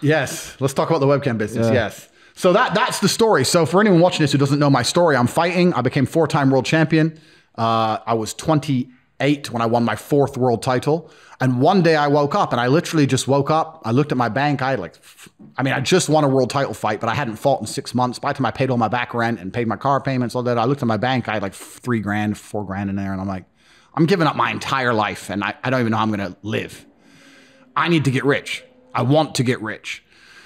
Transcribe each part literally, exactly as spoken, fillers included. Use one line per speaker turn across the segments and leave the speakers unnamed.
Yes. Let's talk about the webcam business.
Yeah.
Yes. So that that's the story. So for anyone watching this who doesn't know my story, I'm fighting. I became four-time world champion. Uh, I was twenty-eight when I won my fourth world title. And one day I woke up and I literally just woke up. I looked at my bank. I had like, I mean, I just won a world title fight, but I hadn't fought in six months. By the time I paid all my back rent and paid my car payments, all that, I looked at my bank. I had like three grand, four grand in there. And I'm like, I'm giving up my entire life and I, I don't even know how I'm going to live. I need to get rich. I want to get rich.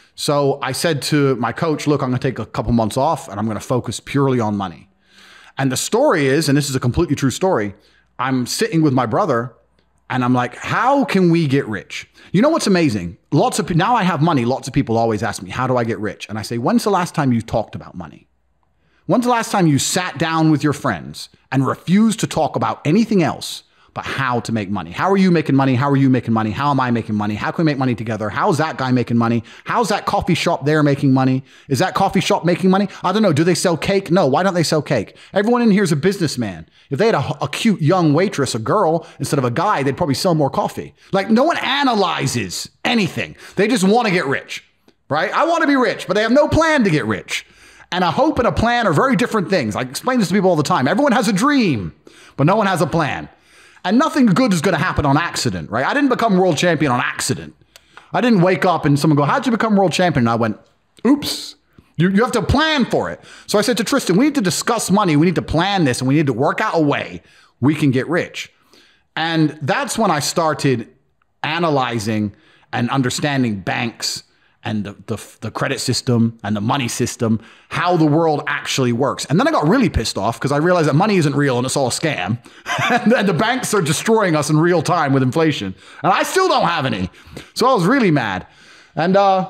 So I said to my coach, look, I'm going to take a couple months off and I'm going to focus purely on money. And the story is, and this is a completely true story, I'm sitting with my brother and I'm like, how can we get rich? You know what's amazing? Lots of now I have money. Lots of people always ask me, how do I get rich? And I say, when's the last time you talked about money? When's the last time you sat down with your friends and refused to talk about anything else but how to make money? How are you making money? How are you making money? How am I making money? How can we make money together? How's that guy making money? How's that coffee shop there making money? Is that coffee shop making money? I don't know. Do they sell cake? No. Why don't they sell cake? Everyone in here is a businessman. If they had a, a cute young waitress, a girl, instead of a guy, they'd probably sell more coffee. Like no one analyzes anything. They just want to get rich, right? I want to be rich, but they have no plan to get rich. And a hope and a plan are very different things. I explain this to people all the time. Everyone has a dream, but no one has a plan. And nothing good is going to happen on accident, right? I didn't become world champion on accident. I didn't wake up and someone go, how'd you become world champion? And I went, oops, you, you have to plan for it. So I said to Tristan, we need to discuss money. We need to plan this and we need to work out a way we can get rich. And that's when I started analyzing and understanding banks and the, the, the credit system and the money system, how the world actually works. And then I got really pissed off because I realized that money isn't real and it's all a scam. and, and the banks are destroying us in real time with inflation. And I still don't have any. So I was really mad. And uh,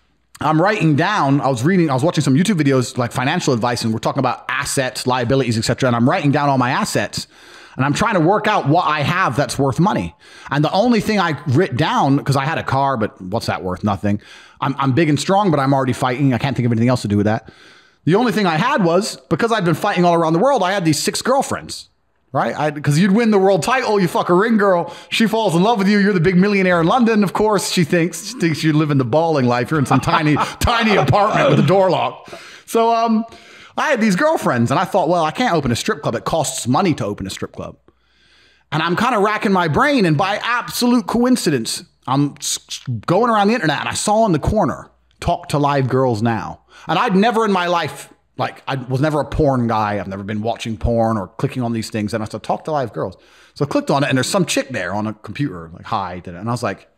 I'm writing down, I was reading, I was watching some YouTube videos like financial advice and we're talking about assets, liabilities, et cetera. And I'm writing down all my assets. And I'm trying to work out what I have that's worth money. And the only thing I writ down, because I had a car, but what's that worth? Nothing. I'm, I'm big and strong, but I'm already fighting. I can't think of anything else to do with that. The only thing I had was, because I'd been fighting all around the world, I had these six girlfriends, right? Because you'd win the world title, you fuck a ring girl, she falls in love with you, you're the big millionaire in London, of course, she thinks, she thinks you live in the balling life, you're in some tiny, tiny apartment with a door locked. So, um... I had these girlfriends and I thought, well, I can't open a strip club. It costs money to open a strip club. And I'm kind of racking my brain. And by absolute coincidence, I'm going around the internet and I saw in the corner, Talk to Live Girls Now. And I'd never in my life, like I was never a porn guy. I've never been watching porn or clicking on these things. And I said, Talk to Live Girls. So I clicked on it and there's some chick there on a computer, like, hi, did it. And I was like,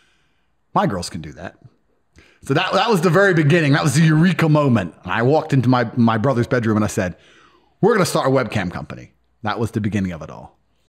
my girls can do that. So that, that was the very beginning. That was the eureka moment. And I walked into my, my brother's bedroom and I said, we're going to start a webcam company. That was the beginning of it all.